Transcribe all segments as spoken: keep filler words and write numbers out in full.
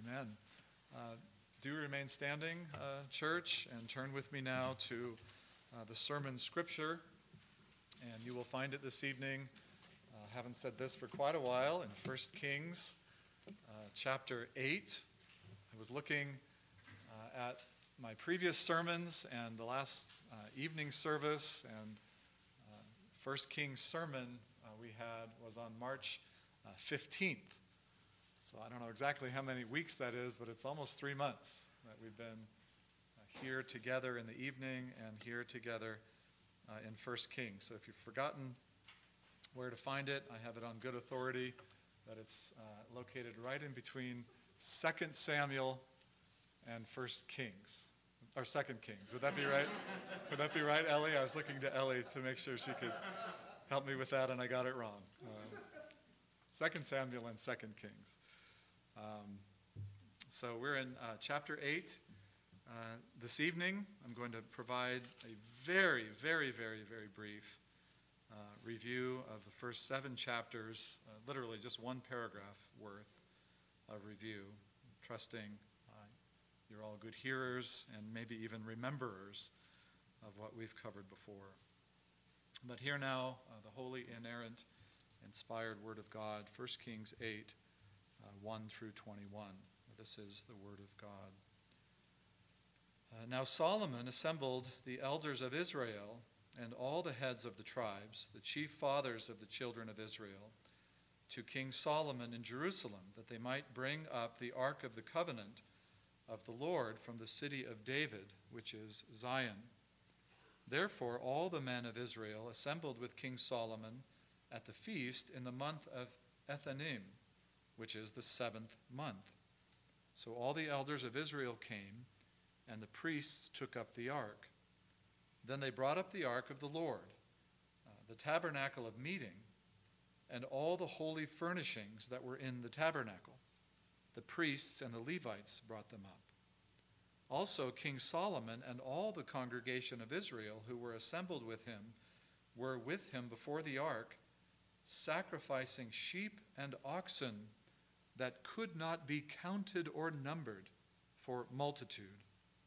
Amen. Uh, do remain standing, uh, church, and turn with me now to uh, the sermon scripture. And you will find it this evening. I uh, haven't said this for quite a while in First Kings uh, chapter eight. I was looking uh, at my previous sermons and the last uh, evening service, and uh, First Kings sermon uh, we had was on March uh, fifteenth. So I don't know exactly how many weeks that is, but it's almost three months that we've been uh, here together in the evening and here together uh, in First Kings. So if you've forgotten where to find it, I have it on good authority that it's uh, located right in between Second Samuel and First Kings, or Second Kings. Would that be right? Would that be right, Ellie? I was looking to Ellie to make sure she could help me with that, and I got it wrong. Uh, Second Samuel and Second Kings. Um, so we're in uh, chapter eight. Uh, this evening, I'm going to provide a very, very, very, very brief uh, review of the first seven chapters, uh, literally just one paragraph worth of review, trusting uh, you're all good hearers and maybe even rememberers of what we've covered before. But here now, uh, the holy, inerrant, inspired Word of God, First Kings eight, uh, one through twenty-one. This is the Word of God. Uh, now Solomon assembled the elders of Israel and all the heads of the tribes, the chief fathers of the children of Israel, to King Solomon in Jerusalem, that they might bring up the ark of the covenant of the Lord from the city of David, which is Zion. Therefore all the men of Israel assembled with King Solomon at the feast in the month of Ethanim, which is the seventh month. So all the elders of Israel came, and the priests took up the ark. Then they brought up the ark of the Lord, uh, the tabernacle of meeting, and all the holy furnishings that were in the tabernacle. The priests and the Levites brought them up. Also King Solomon and all the congregation of Israel who were assembled with him were with him before the ark, sacrificing sheep and oxen that could not be counted or numbered for multitude.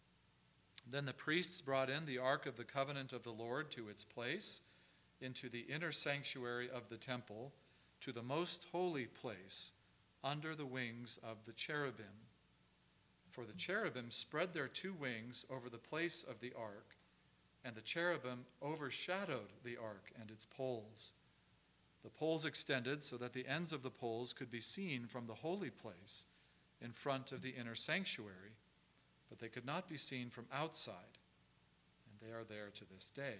Then the priests brought in the ark of the covenant of the Lord to its place, into the inner sanctuary of the temple, to the most holy place, under the wings of the cherubim. For the cherubim spread their two wings over the place of the ark, and the cherubim overshadowed the ark and its poles. The poles extended so that the ends of the poles could be seen from the holy place in front of the inner sanctuary, but they could not be seen from outside, and they are there to this day.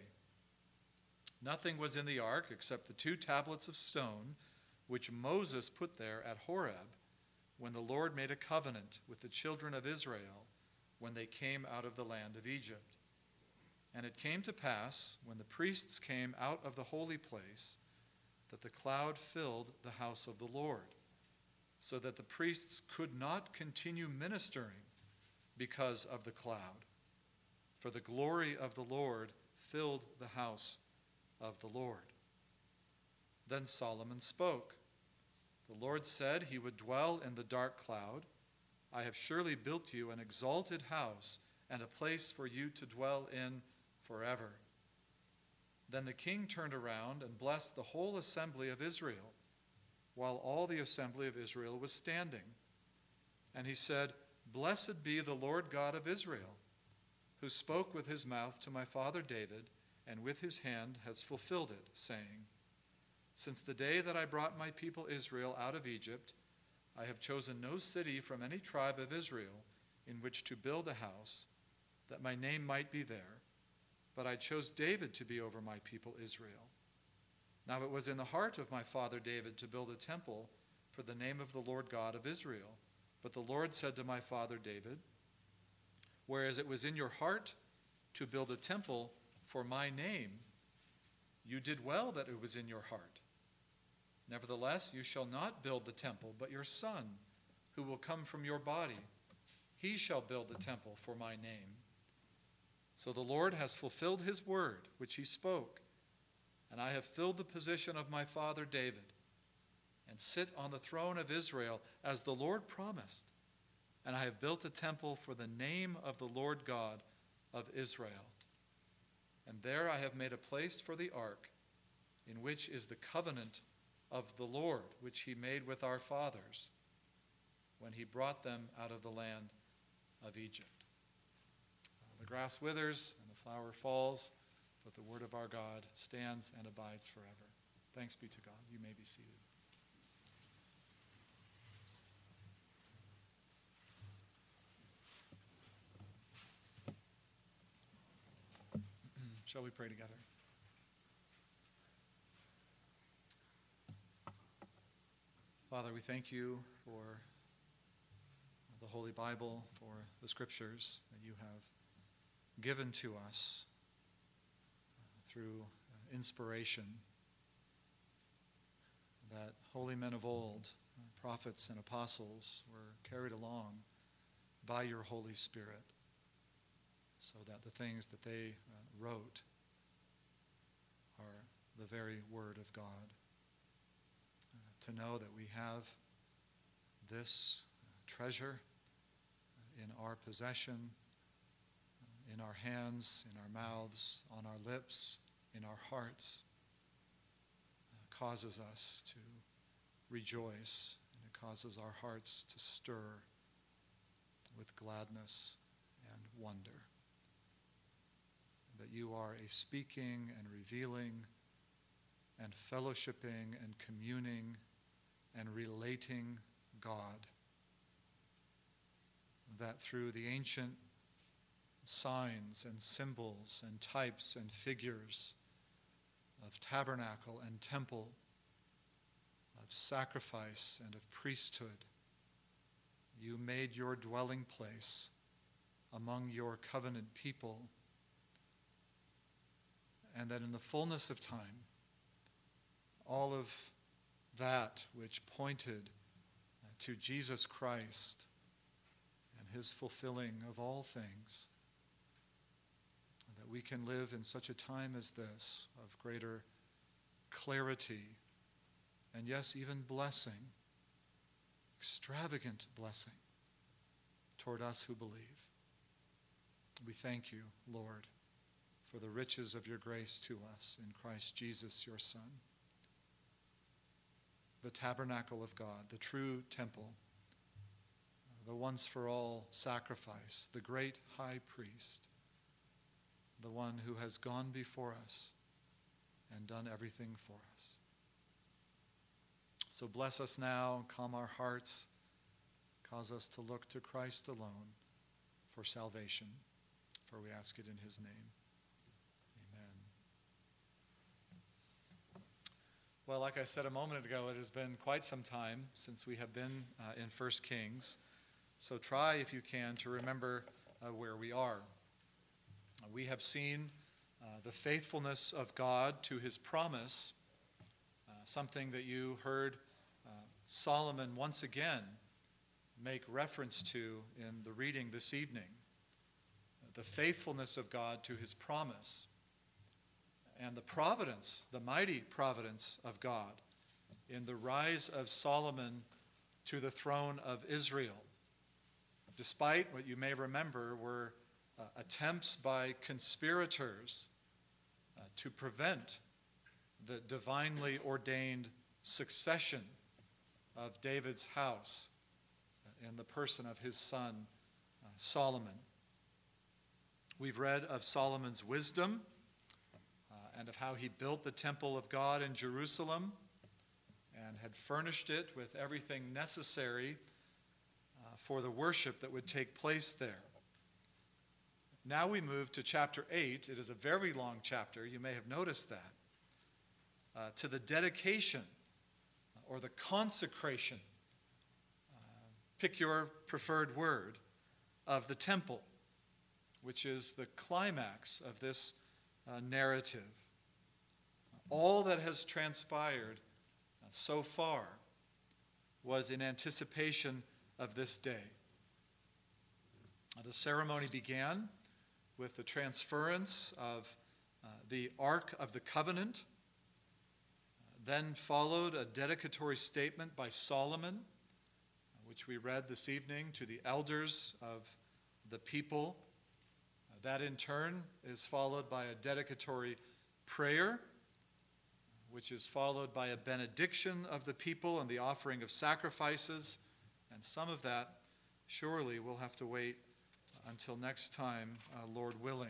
Nothing was in the ark except the two tablets of stone which Moses put there at Horeb when the Lord made a covenant with the children of Israel when they came out of the land of Egypt. And it came to pass, when the priests came out of the holy place, that the cloud filled the house of the Lord, so that the priests could not continue ministering because of the cloud. For the glory of the Lord filled the house of the Lord. Then Solomon spoke. The Lord said he would dwell in the dark cloud. I have surely built you an exalted house and a place for you to dwell in forever. Then the king turned around and blessed the whole assembly of Israel, while all the assembly of Israel was standing. And he said, Blessed be the Lord God of Israel, who spoke with his mouth to my father David, and with his hand has fulfilled it, saying, Since the day that I brought my people Israel out of Egypt, I have chosen no city from any tribe of Israel in which to build a house, that my name might be there. But I chose David to be over my people Israel. Now it was in the heart of my father David to build a temple for the name of the Lord God of Israel. But the Lord said to my father David, Whereas it was in your heart to build a temple for my name, you did well that it was in your heart. Nevertheless, you shall not build the temple, but your son, who will come from your body, he shall build the temple for my name. So the Lord has fulfilled his word, which he spoke, and I have filled the position of my father David, and sit on the throne of Israel as the Lord promised. and I have built a temple for the name of the Lord God of Israel. And there I have made a place for the ark, in which is the covenant of the Lord, which he made with our fathers when he brought them out of the land of Egypt. The grass withers and the flower falls, but the word of our God stands and abides forever. Thanks be to God. You may be seated. Shall we pray together? Father, we thank you for the Holy Bible, for the Scriptures that you have given to us through inspiration, that holy men of old, prophets and apostles, were carried along by your Holy Spirit, so that the things that they uh, wrote are the very Word of God. Uh, to know that we have this uh, treasure uh, in our possession, uh, in our hands, in our mouths, on our lips, in our hearts, uh, causes us to rejoice, and it causes our hearts to stir with gladness and wonder. That you are a speaking and revealing and fellowshipping and communing and relating God. That through the ancient signs and symbols and types and figures of tabernacle and temple, of sacrifice and of priesthood, you made your dwelling place among your covenant people, and that in the fullness of time, all of that which pointed to Jesus Christ and his fulfilling of all things, that we can live in such a time as this of greater clarity and, yes, even blessing, extravagant blessing toward us who believe. We thank you, Lord, for the riches of your grace to us in Christ Jesus, your Son. The tabernacle of God, the true temple, the once-for-all sacrifice, the great high priest, the one who has gone before us and done everything for us. So bless us now, calm our hearts, cause us to look to Christ alone for salvation, for we ask it in his name. Well, like I said a moment ago, it has been quite some time since we have been uh, in First Kings. So try, if you can, to remember uh, where we are. Uh, we have seen uh, the faithfulness of God to his promise, uh, something that you heard uh, Solomon once again make reference to in the reading this evening. Uh, the faithfulness of God to his promise. And the providence, the mighty providence of God in the rise of Solomon to the throne of Israel. Despite what you may remember were uh, attempts by conspirators uh, to prevent the divinely ordained succession of David's house uh, in the person of his son uh, Solomon. We've read of Solomon's wisdom, and of how he built the temple of God in Jerusalem and had furnished it with everything necessary uh, for the worship that would take place there. Now we move to chapter eight. It is a very long chapter. You may have noticed that. Uh, to the dedication or the consecration, uh, pick your preferred word, of the temple, which is the climax of this uh, narrative. All that has transpired uh, so far was in anticipation of this day. Uh, the ceremony began with the transference of uh, the Ark of the Covenant. Uh, then followed a dedicatory statement by Solomon, which we read this evening, to the elders of the people. That in turn is followed by a dedicatory prayer, which is followed by a benediction of the people and the offering of sacrifices. And some of that, surely, we'll have to wait until next time, uh, Lord willing.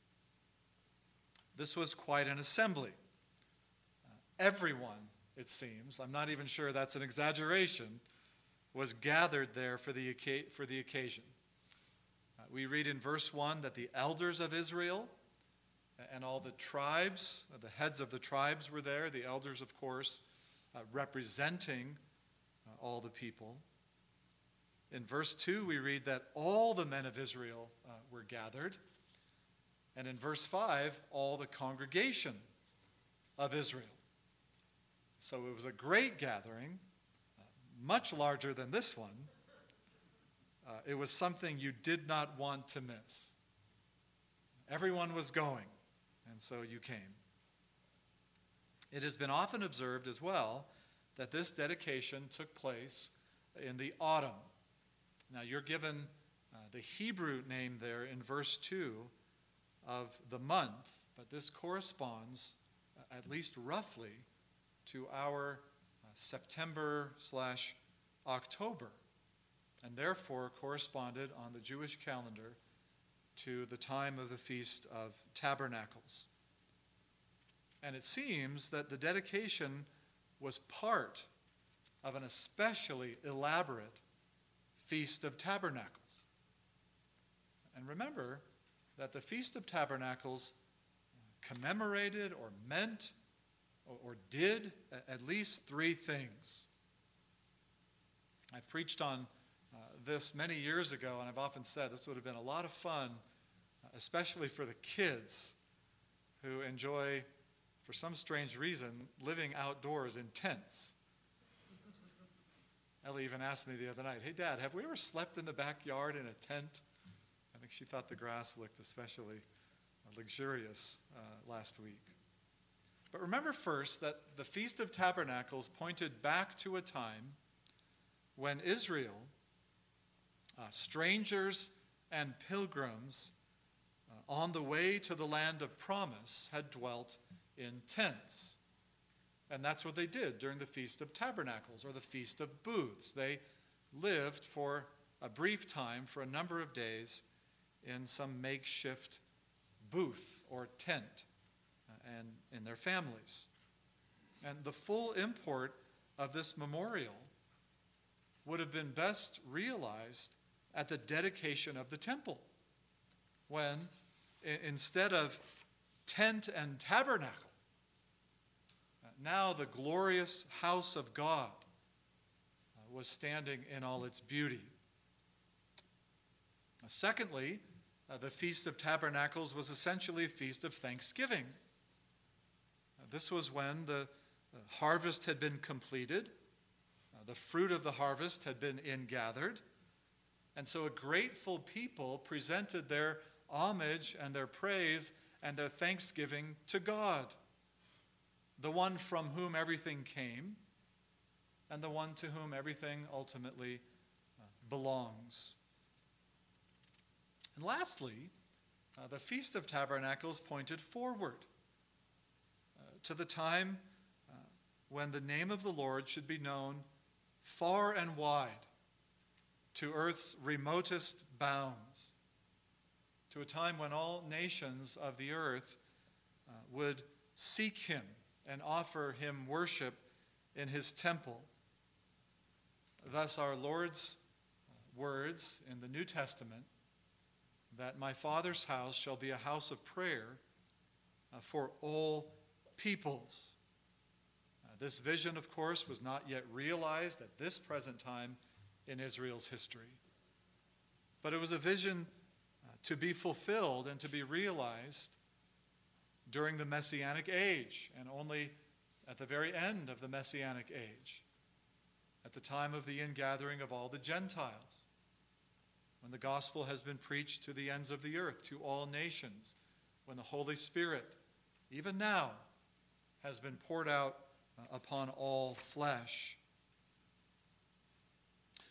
This was quite an assembly. Uh, everyone, it seems, I'm not even sure that's an exaggeration, was gathered there for the, for the occasion. Uh, we read in verse one that the elders of Israel and all the tribes, the heads of the tribes were there, the elders, of course, uh, representing uh, all the people. In verse two, we read that all the men of Israel uh, were gathered. And in verse five, all the congregation of Israel. So it was a great gathering, uh, much larger than this one. Uh, it was something you did not want to miss. Everyone was going, and so you came. It has been often observed as well that this dedication took place in the autumn. Now you're given uh, the Hebrew name there in verse two of the month, but this corresponds, uh, at least roughly, to our uh, September slash October, and therefore corresponded on the Jewish calendar to the time of the Feast of Tabernacles. And it seems that the dedication was part of an especially elaborate Feast of Tabernacles. And remember that the Feast of Tabernacles commemorated or meant or, or did at least three things. I've preached on uh, this many years ago, and I've often said this would have been a lot of fun, especially for the kids who enjoy, for some strange reason, living outdoors in tents. Ellie even asked me the other night, "Hey, Dad, have we ever slept in the backyard in a tent?" I think she thought the grass looked especially luxurious uh, last week. But remember first that the Feast of Tabernacles pointed back to a time when Israel, uh, strangers and pilgrims uh, on the way to the land of promise, had dwelt in tents. And that's what they did during the Feast of Tabernacles, or the Feast of Booths. They lived for a brief time, for a number of days, in some makeshift booth or tent uh, and in their families. And the full import of this memorial would have been best realized at the dedication of the temple, when I- instead of tent and tabernacle, now the glorious house of God uh, was standing in all its beauty. Uh, secondly, uh, the Feast of Tabernacles was essentially a feast of thanksgiving. Uh, this was when the, the harvest had been completed, uh, the fruit of the harvest had been ingathered, and so a grateful people presented their homage and their praise and their thanksgiving to God, the one from whom everything came, and the one to whom everything ultimately uh, belongs. And lastly, uh, the Feast of Tabernacles pointed forward uh, to the time uh, when the name of the Lord should be known far and wide, to earth's remotest bounds, to a time when all nations of the earth uh, would seek him and offer him worship in his temple. Thus our Lord's words in the New Testament, that my Father's house shall be a house of prayer uh, for all peoples. Uh, this vision, of course, was not yet realized at this present time in Israel's history. But it was a vision uh, to be fulfilled and to be realized during the Messianic age, and only at the very end of the Messianic age, at the time of the ingathering of all the Gentiles, when the gospel has been preached to the ends of the earth, to all nations, when the Holy Spirit, even now, has been poured out uh, upon all flesh.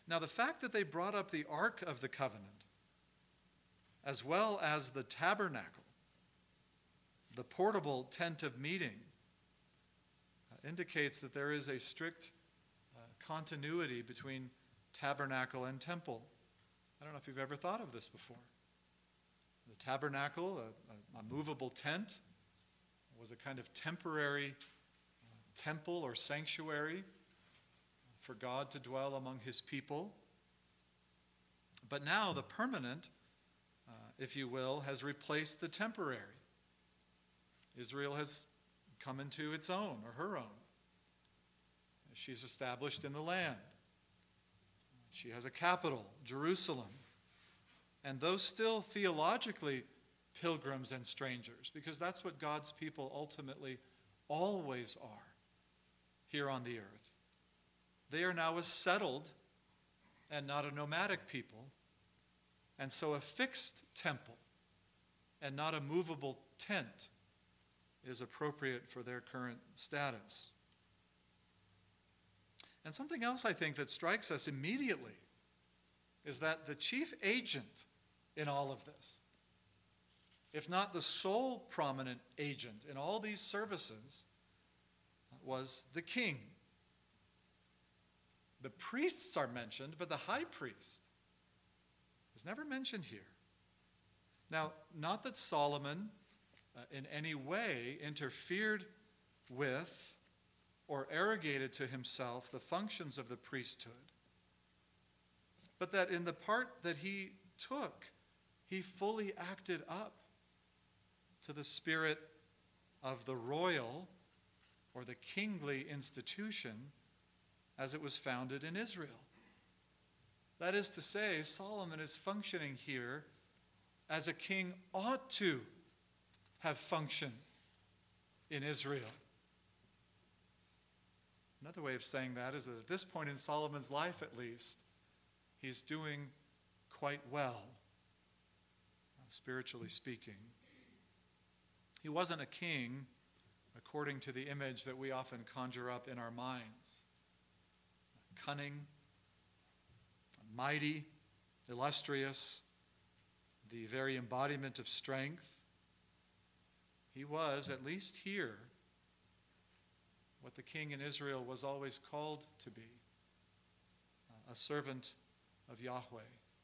Now, the fact that they brought up the Ark of the Covenant, as well as the tabernacle, the portable tent of meeting, uh, indicates that there is a strict uh, continuity between tabernacle and temple. I don't know if you've ever thought of this before. The tabernacle, a, a, a movable tent, was a kind of temporary uh, temple or sanctuary for God to dwell among his people. But now the permanent, uh, if you will, has replaced the temporary. Israel has come into its own, or her own. She's established in the land. She has a capital, Jerusalem. And though still theologically pilgrims and strangers, because that's what God's people ultimately always are here on the earth, they are now a settled and not a nomadic people. And so a fixed temple and not a movable tent is appropriate for their current status. And something else I think that strikes us immediately is that the chief agent in all of this, if not the sole prominent agent in all these services, was the king. The priests are mentioned, but the high priest is never mentioned here. Now, not that Solomon uh, in any way interfered with or arrogated to himself the functions of the priesthood, but that in the part that he took, he fully acted up to the spirit of the royal or the kingly institution as it was founded in Israel. That is to say, Solomon is functioning here as a king ought to have functioned in Israel. Another way of saying that is that at this point in Solomon's life, at least, he's doing quite well, spiritually speaking. He wasn't a king according to the image that we often conjure up in our minds. Cunning, mighty, illustrious, the very embodiment of strength. He was, at least here, what the king in Israel was always called to be, a servant of Yahweh.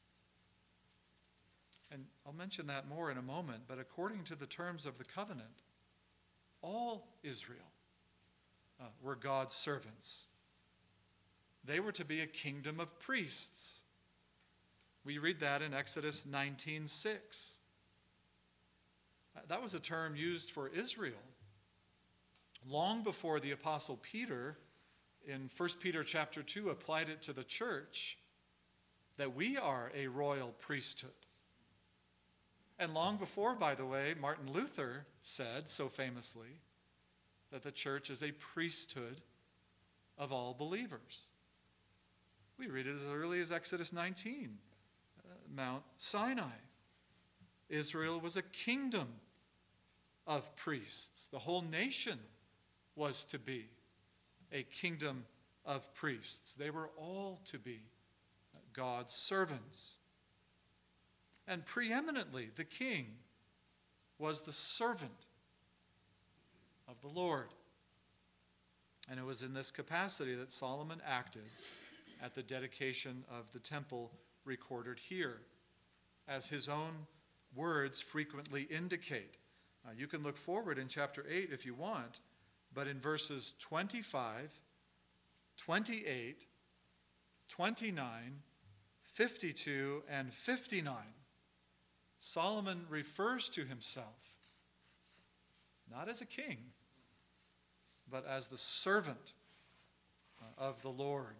And I'll mention that more in a moment, but according to the terms of the covenant, all Israel uh, were God's servants. They were to be a kingdom of priests. We read that in Exodus nineteen six. That was a term used for Israel long before the Apostle Peter in First Peter chapter two applied it to the church, that we are a royal priesthood. And long before, by the way, Martin Luther said so famously that the church is a priesthood of all believers. We read it as early as Exodus nineteen, uh, Mount Sinai. Israel was a kingdom of priests. The whole nation was to be a kingdom of priests. They were all to be God's servants. And preeminently, the king was the servant of the Lord. And it was in this capacity that Solomon acted at the dedication of the temple recorded here, as his own words frequently indicate. Uh, you can look forward in chapter eight if you want, but in verses twenty-five, twenty-eight, twenty-nine, fifty-two, and fifty-nine, Solomon refers to himself not as a king, but as the servant of the Lord.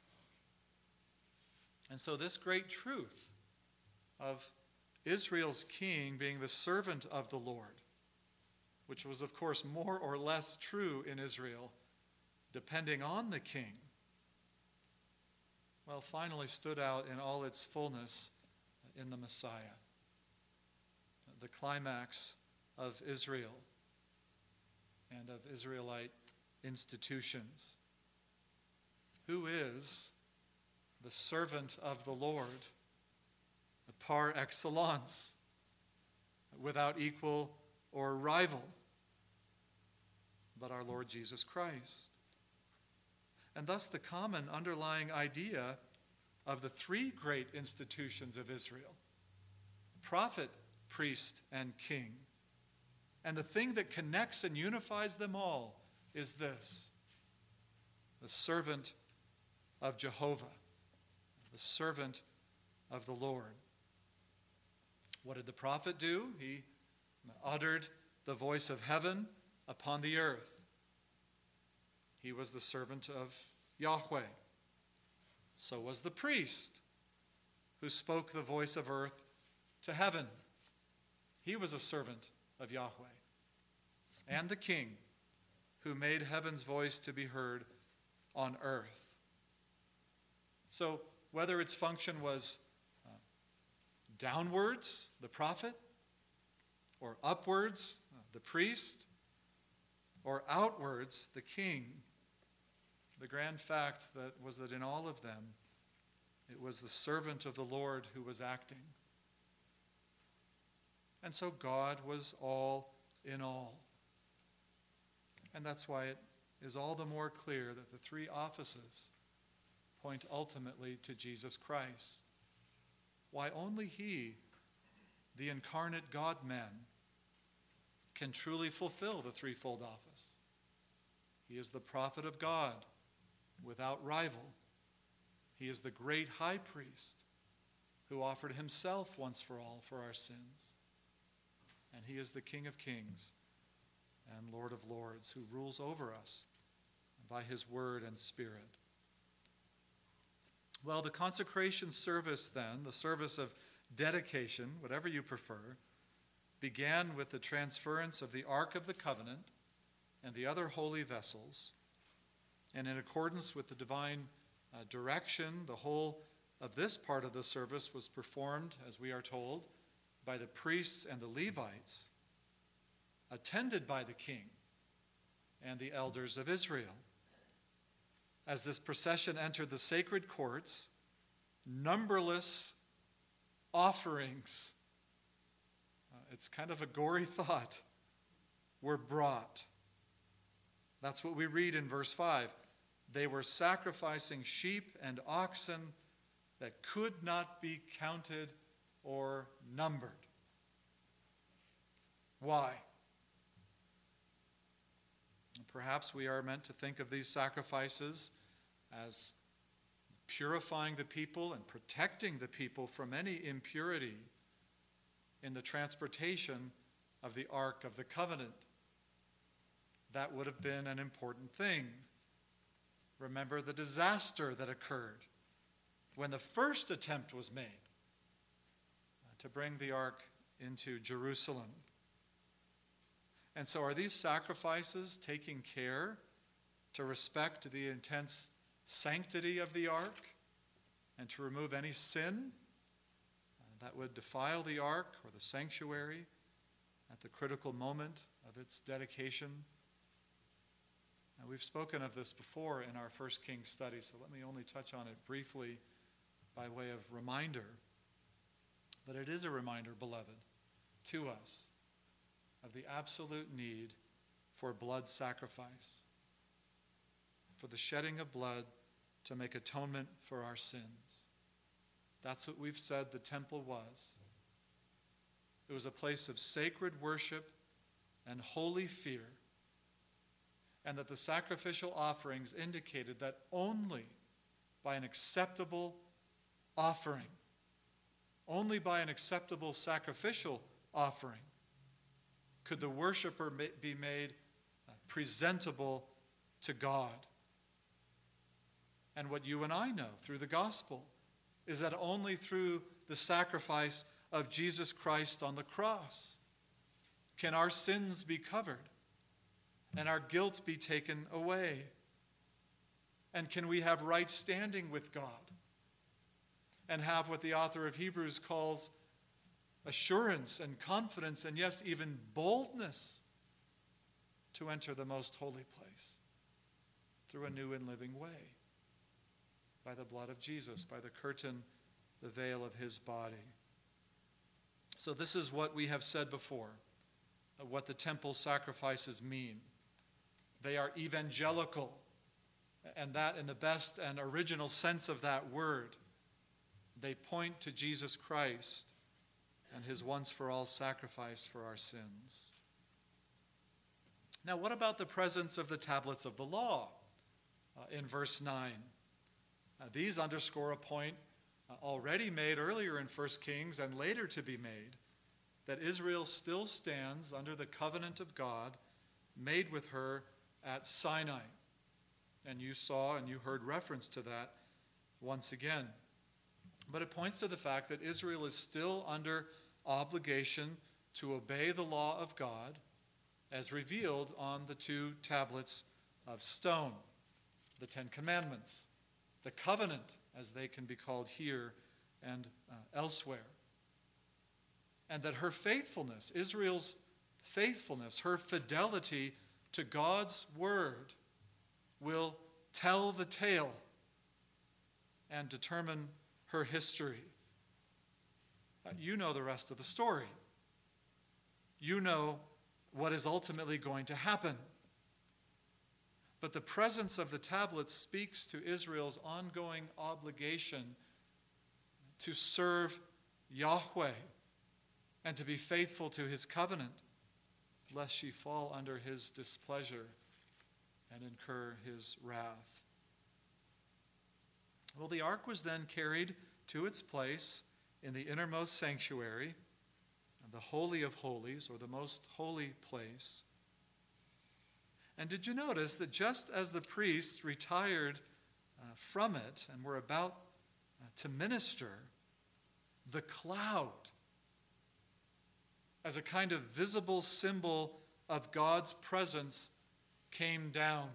And so this great truth of Israel's king being the servant of the Lord, which was, of course, more or less true in Israel, depending on the king, well, finally stood out in all its fullness in the Messiah, the climax of Israel and of Israelite institutions. Who is the the servant of the Lord, par excellence, without equal or rival, but our Lord Jesus Christ. And thus the common underlying idea of the three great institutions of Israel, prophet, priest, and king, and the thing that connects and unifies them all is this: the servant of Jehovah, the servant of the Lord. What did the prophet do? He uttered the voice of heaven upon the earth. He was the servant of Yahweh. So was the priest, who spoke the voice of earth to heaven. He was a servant of Yahweh. And the king, who made heaven's voice to be heard on earth. So whether its function was uh, downwards, the prophet, or upwards, uh, the priest, or outwards, the king, the grand fact that was that in all of them, it was the servant of the Lord who was acting. And so God was all in all. And that's why it is all the more clear that the three offices point ultimately to Jesus Christ. Why only he, the incarnate God-man, can truly fulfill the threefold office. He is the prophet of God without rival. He is the great high priest who offered himself once for all for our sins. And he is the King of kings and Lord of lords who rules over us by his word and spirit. Well, the consecration service then, the service of dedication, whatever you prefer, began with the transference of the Ark of the Covenant and the other holy vessels. And in accordance with the divine uh, direction, the whole of this part of the service was performed, as we are told, by the priests and the Levites, attended by the king and the elders of Israel. As this procession entered the sacred courts, numberless offerings, uh, it's kind of a gory thought, were brought. That's what we read in verse five. They were sacrificing sheep and oxen that could not be counted or numbered. Why? Perhaps we are meant to think of these sacrifices as purifying the people and protecting the people from any impurity in the transportation of the Ark of the Covenant. That would have been an important thing. Remember the disaster that occurred when the first attempt was made to bring the Ark into Jerusalem. And so are these sacrifices taking care to respect the intense sanctity of the Ark and to remove any sin that would defile the Ark or the sanctuary at the critical moment of its dedication? Now, we've spoken of this before in our First Kings study, so let me only touch on it briefly by way of reminder. But it is a reminder, beloved, to us of the absolute need for blood sacrifice, for the shedding of blood to make atonement for our sins. That's what we've said the temple was. It was a place of sacred worship and holy fear, and that the sacrificial offerings indicated that only by an acceptable offering, only by an acceptable sacrificial offering, could the worshiper be made presentable to God. And what you and I know through the gospel is that only through the sacrifice of Jesus Christ on the cross can our sins be covered and our guilt be taken away. And can we have right standing with God and have what the author of Hebrews calls assurance and confidence, and yes, even boldness to enter the most holy place through a new and living way by the blood of Jesus, by the curtain, the veil of his body. So this is what we have said before, what the temple sacrifices mean. They are evangelical, and that in the best and original sense of that word. They point to Jesus Christ and his once-for-all sacrifice for our sins. Now, what about the presence of the tablets of the law uh, in verse nine? Uh, these underscore a point uh, already made earlier in First Kings and later to be made, that Israel still stands under the covenant of God made with her at Sinai. And you saw and you heard reference to that once again. But it points to the fact that Israel is still under obligation to obey the law of God as revealed on the two tablets of stone, the Ten Commandments, the covenant, as they can be called here and uh, elsewhere. And that her faithfulness, Israel's faithfulness, her fidelity to God's word will tell the tale and determine her history. Uh, you know the rest of the story. You know what is ultimately going to happen. But the presence of the tablets speaks to Israel's ongoing obligation to serve Yahweh and to be faithful to his covenant, lest she fall under his displeasure and incur his wrath. Well, the ark was then carried to its place in the innermost sanctuary, the Holy of Holies, or the most holy place. And did you notice that just as the priests retired uh, from it and were about uh, to minister, the cloud, as a kind of visible symbol of God's presence, came down,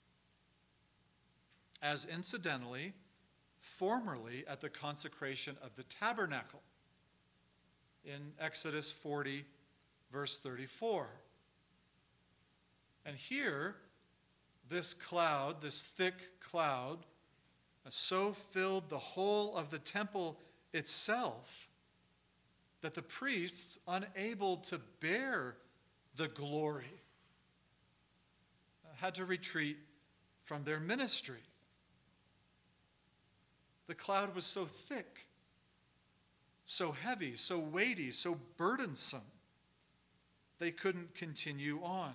as incidentally, formerly at the consecration of the tabernacle in Exodus forty, verse thirty-four. And here, this cloud, this thick cloud, so filled the whole of the temple itself that the priests, unable to bear the glory, had to retreat from their ministry. The cloud was so thick, so heavy, so weighty, so burdensome, they couldn't continue on.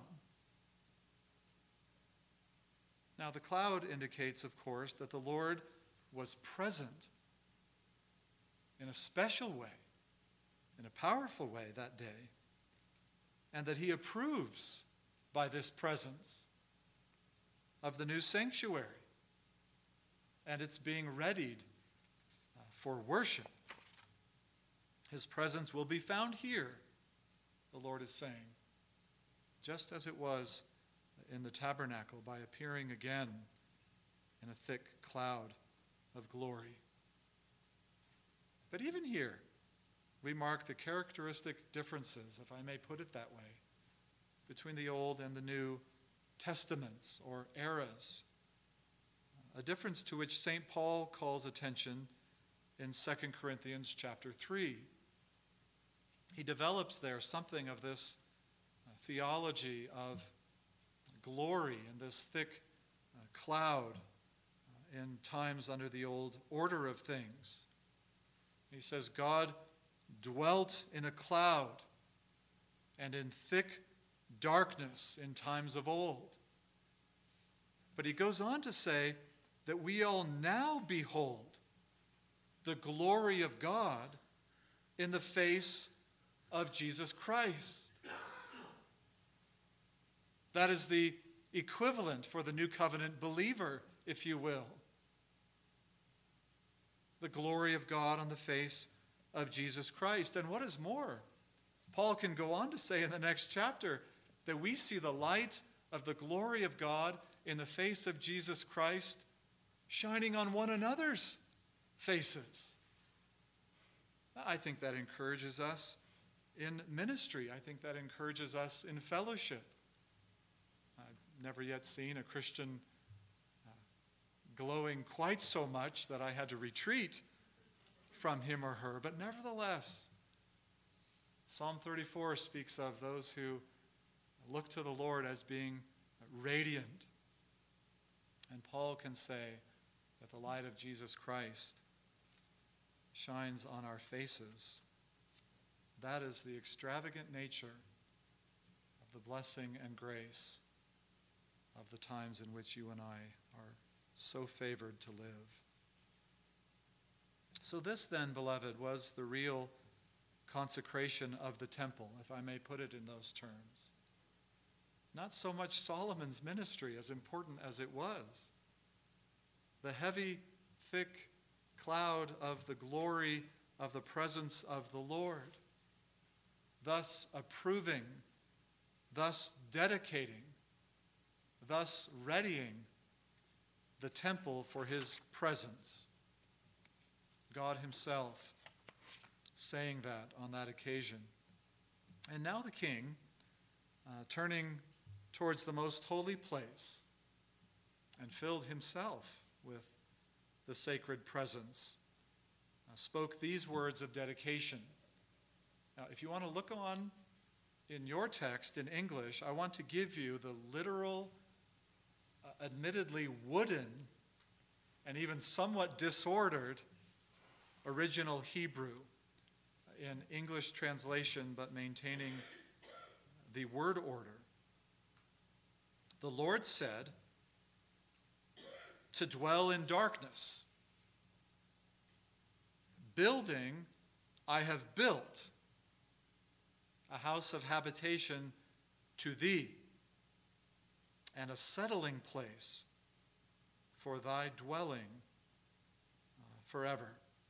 Now, the cloud indicates, of course, that the Lord was present in a special way, in a powerful way that day, and that he approves by this presence of the new sanctuary, and it's being readied uh, for worship. His presence will be found here, the Lord is saying, just as it was in the tabernacle, by appearing again in a thick cloud of glory. But even here, we mark the characteristic differences, if I may put it that way, between the Old and the New Testaments or eras, a difference to which Saint Paul calls attention in Second Corinthians chapter three. He develops there something of this uh, theology of glory and this thick uh, cloud uh, in times under the old order of things. He says, God dwelt in a cloud and in thick darkness in times of old. But he goes on to say that we all now behold the glory of God in the face of Jesus Christ. That is the equivalent for the New Covenant believer, if you will. The glory of God on the face of Jesus Christ. And what is more, Paul can go on to say in the next chapter that we see the light of the glory of God in the face of Jesus Christ shining on one another's faces. I think that encourages us in ministry. I think that encourages us in fellowship. I've never yet seen a Christian uh, glowing quite so much that I had to retreat from him or her. But nevertheless, Psalm thirty-four speaks of those who look to the Lord as being radiant. And Paul can say that the light of Jesus Christ shines on our faces. That is the extravagant nature of the blessing and grace of the times in which you and I are so favored to live. So this then, beloved, was the real consecration of the temple, if I may put it in those terms. Not so much Solomon's ministry, as important as it was. The heavy, thick cloud of the glory of the presence of the Lord, thus approving, thus dedicating, thus readying the temple for his presence. God himself saying that on that occasion. And now the king, uh, turning towards the most holy place and filled himself with the sacred presence, uh, spoke these words of dedication. Now, if you want to look on in your text in English, I want to give you the literal, uh, admittedly wooden, and even somewhat disordered original Hebrew in English translation, but maintaining the word order. The Lord said, to dwell in darkness. Building, I have built a house of habitation to thee, and a settling place for thy dwelling uh, forever.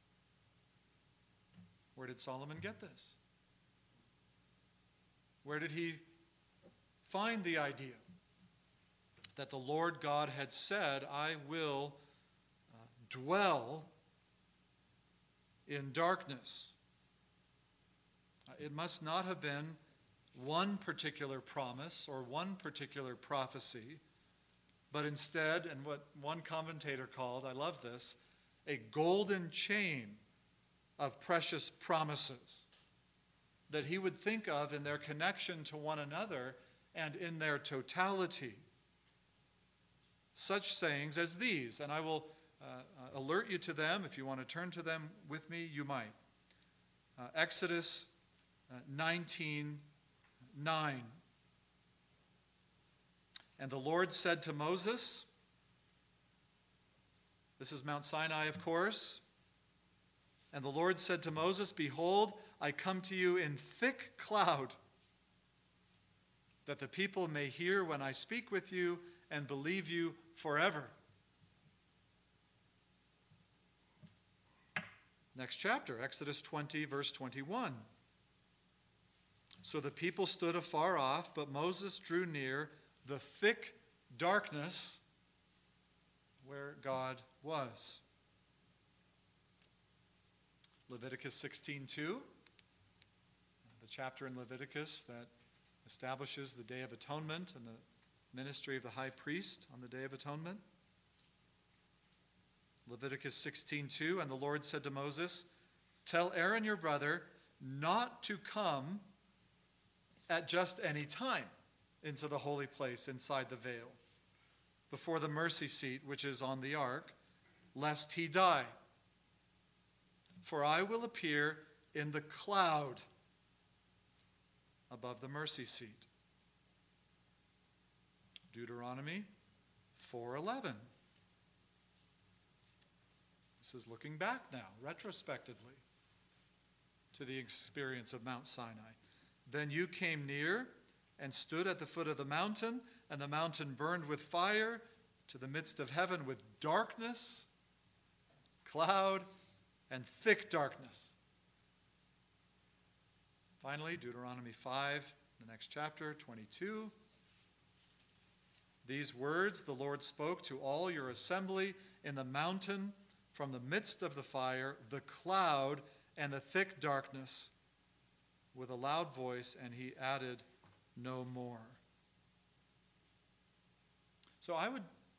Where did Solomon get this? Where did he find the idea that the Lord God had said, I will uh, dwell in darkness? Uh, it must not have been one particular promise or one particular prophecy, but instead, and what one commentator called, I love this, a golden chain of precious promises that he would think of in their connection to one another and in their totality. Such sayings as these, and I will uh, alert you to them. If you want to turn to them with me, you might. Uh, Exodus uh, nineteen nine. And the Lord said to Moses, this is Mount Sinai, of course, and the Lord said to Moses, behold, I come to you in thick cloud, that the people may hear when I speak with you and believe you forever. Next chapter, Exodus twenty, verse twenty-one. So the people stood afar off, but Moses drew near the thick darkness where God was. Leviticus sixteen two, the chapter in Leviticus that establishes the Day of Atonement and the ministry of the high priest on the Day of Atonement. Leviticus sixteen two, and the Lord said to Moses, tell Aaron your brother not to come at just any time into the holy place inside the veil, before the mercy seat which is on the ark, lest he die. For I will appear in the cloud above the mercy seat. Deuteronomy four eleven. This is looking back now, retrospectively, to the experience of Mount Sinai. Then you came near and stood at the foot of the mountain, and the mountain burned with fire to the midst of heaven with darkness, cloud, and thick darkness. Finally, Deuteronomy five, the next chapter, twenty-two. These words the Lord spoke to all your assembly in the mountain from the midst of the fire, the cloud, and the thick darkness with a loud voice, and he added no more. So I would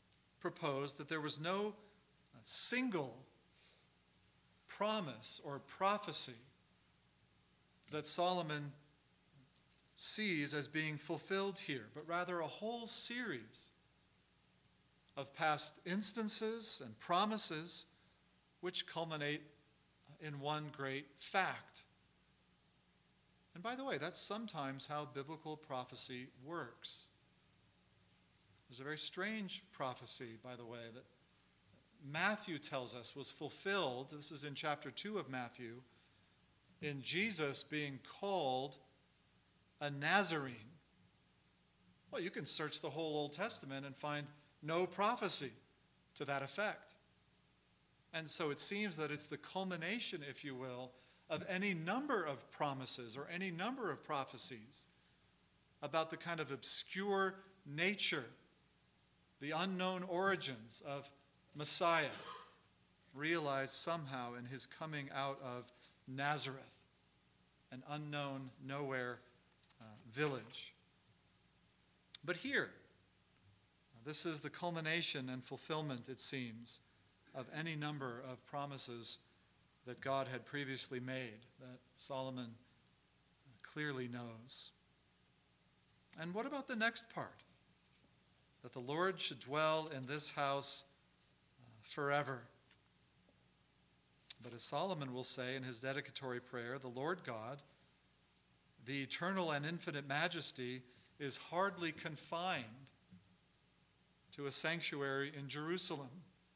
proposed that there was no single promise or prophecy that Solomon sees as being fulfilled here, but rather a whole series of past instances and promises which culminate in one great fact. And by the way, that's sometimes how biblical prophecy works. There's a very strange prophecy, by the way, that Matthew tells us was fulfilled. This is in chapter two of Matthew, in Jesus being called a Nazarene. Well, you can search the whole Old Testament and find no prophecy to that effect. And so it seems that it's the culmination, if you will, of any number of promises or any number of prophecies about the kind of obscure nature, the unknown origins of Messiah, realized somehow in his coming out of Nazareth, an unknown, nowhere uh, village. But here, this is the culmination and fulfillment, it seems, of any number of promises that God had previously made, that Solomon clearly knows. And what about the next part? That the Lord should dwell in this house uh, forever. But as Solomon will say in his dedicatory prayer, the Lord God, the eternal and infinite majesty, is hardly confined to a sanctuary in Jerusalem.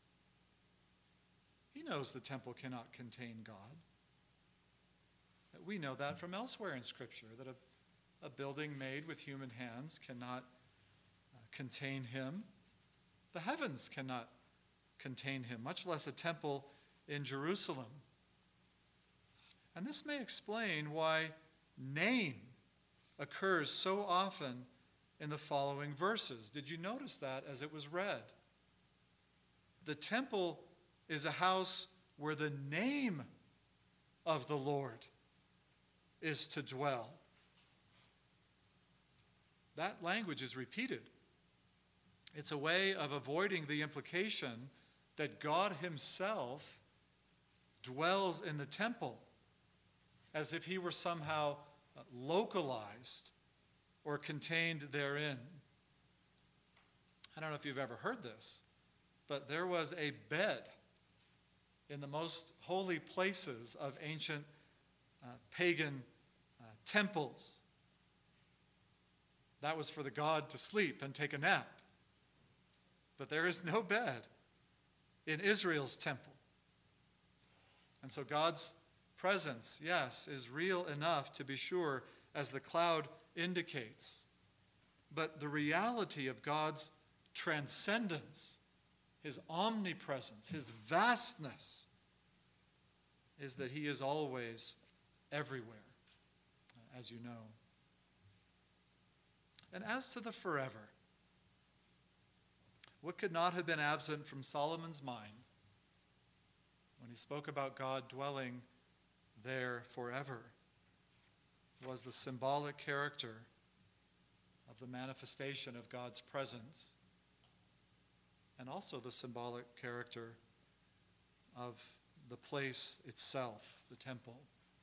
He knows the temple cannot contain God. We know that from elsewhere in Scripture, that a, a building made with human hands cannot uh, contain him. The heavens cannot contain him, much less a temple in Jerusalem. And this may explain why name occurs so often in the following verses. Did you notice that as it was read? The temple is a house where the name of the Lord is to dwell. That language is repeated. It's a way of avoiding the implication that God himself dwells in the temple as if he were somehow localized or contained therein. I don't know if you've ever heard this, but there was a bed in the most holy places of ancient uh, pagan uh, temples. That was for the god to sleep and take a nap. But there is no bed in Israel's temple. And so God's presence, yes, is real enough to be sure, as the cloud indicates. But the reality of God's transcendence, his omnipresence, his vastness, is that he is always everywhere, as you know. And as to the forever, what could not have been absent from Solomon's mind when he spoke about God dwelling there forever was the symbolic character of the manifestation of God's presence, and also the symbolic character of the place itself, the temple.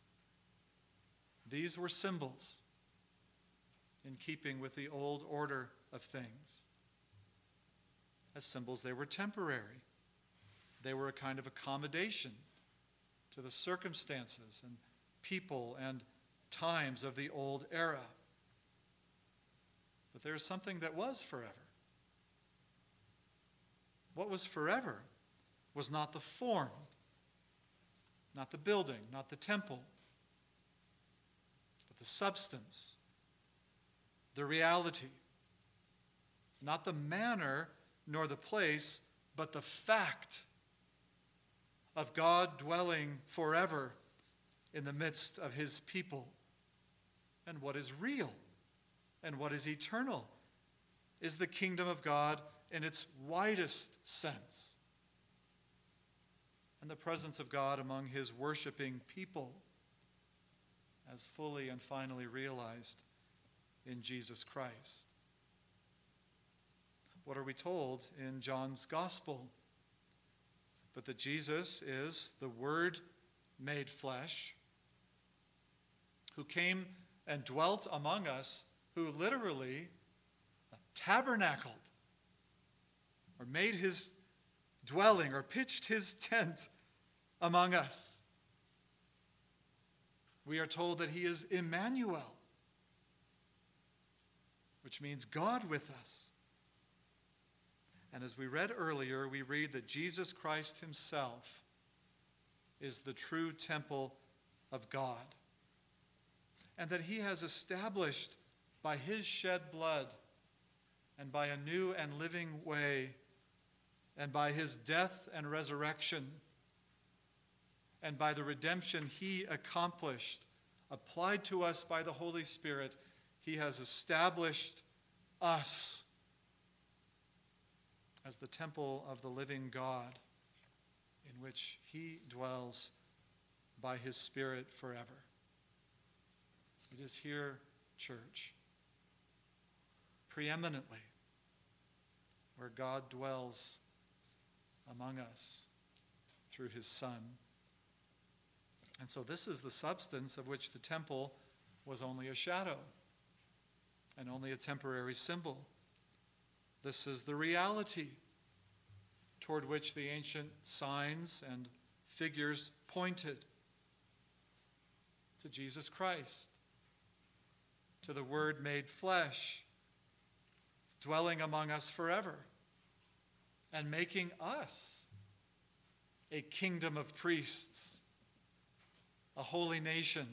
These were symbols in keeping with the old order of things. As symbols, they were temporary. They were a kind of accommodation to the circumstances and people and times of the old era. But there is something that was forever. What was forever was not the form, not the building, not the temple, but the substance, the reality. Not the manner nor the place, but the fact of God dwelling forever in the midst of his people. And what is real and what is eternal is the kingdom of God in its widest sense, and the presence of God among his worshiping people as fully and finally realized in Jesus Christ. what are we told in John's Gospel? But that Jesus is the Word made flesh, who came and dwelt among us, who literally tabernacled, or made his dwelling, or pitched his tent among us. We are told that he is Emmanuel, which means God with us. And as we read earlier, we read that Jesus Christ himself is the true temple of God, and that he has established by his shed blood and by a new and living way and by his death and resurrection and by the redemption he accomplished, applied to us by the Holy Spirit, he has established us as the temple of the living God, in which he dwells by his Spirit forever. It is here, church, preeminently, where God dwells among us through his Son. And so this is the substance of which the temple was only a shadow and only a temporary symbol. This is the reality toward which the ancient signs and figures pointed: to Jesus Christ, to the Word made flesh, dwelling among us forever, and making us a kingdom of priests, a holy nation,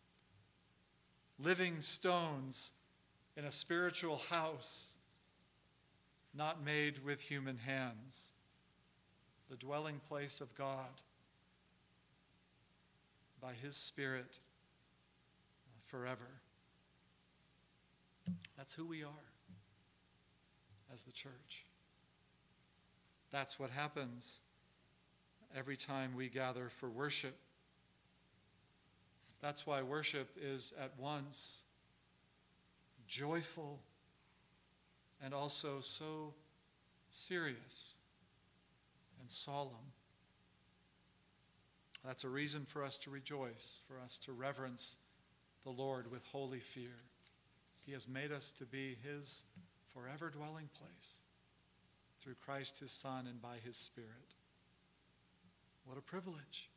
living stones in a spiritual house not made with human hands, the dwelling place of God by his Spirit forever. That's who we are as the church. That's what happens every time we gather for worship. That's why worship is at once joyful and also so serious and solemn. That's a reason for us to rejoice, for us to reverence the Lord with holy fear. He has made us to be his forever dwelling place through Christ his Son and by his Spirit. What a privilege.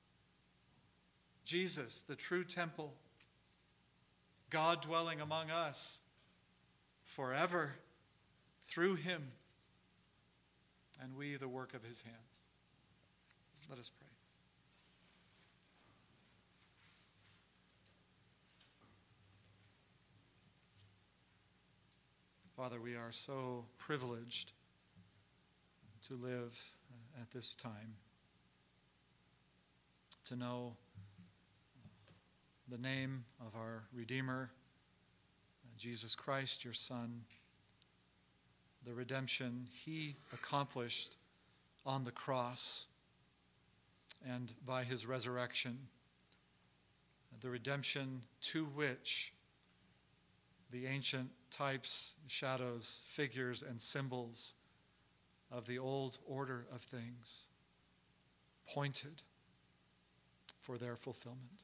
Jesus, the true temple, God dwelling among us forever through him, and we the work of his hands. Let us pray. Father, we are so privileged to live at this time, to know the name of our Redeemer, Jesus Christ, your Son, the redemption he accomplished on the cross and by his resurrection, the redemption to which the ancient types, shadows, figures, and symbols of the old order of things pointed for their fulfillment.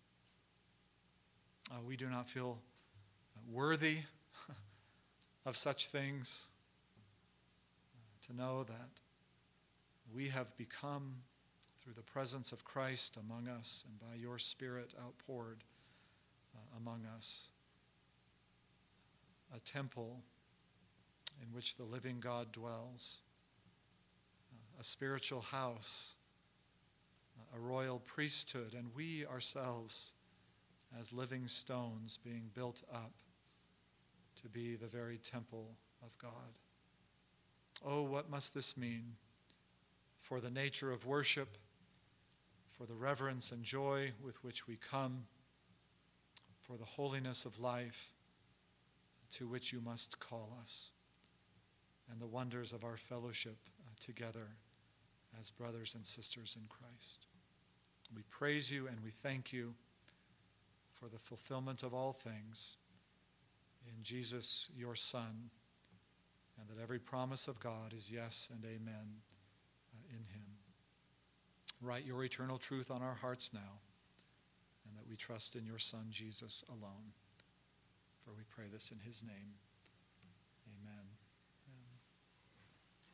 Uh, we do not feel worthy of such things, uh, to know that we have become, through the presence of Christ among us and by your Spirit outpoured uh, among us, a temple in which the living God dwells, uh, a spiritual house, uh, a royal priesthood, and we ourselves as living stones being built up to be the very temple of God. Oh, what must this mean for the nature of worship, for the reverence and joy with which we come, for the holiness of life to which you must call us, and the wonders of our fellowship uh, together as brothers and sisters in Christ. We praise you and we thank you for the fulfillment of all things in Jesus, your Son, and that every promise of God is yes and amen uh, in him. Write your eternal truth on our hearts now, and that we trust in your Son, Jesus, alone. For we pray this in his name.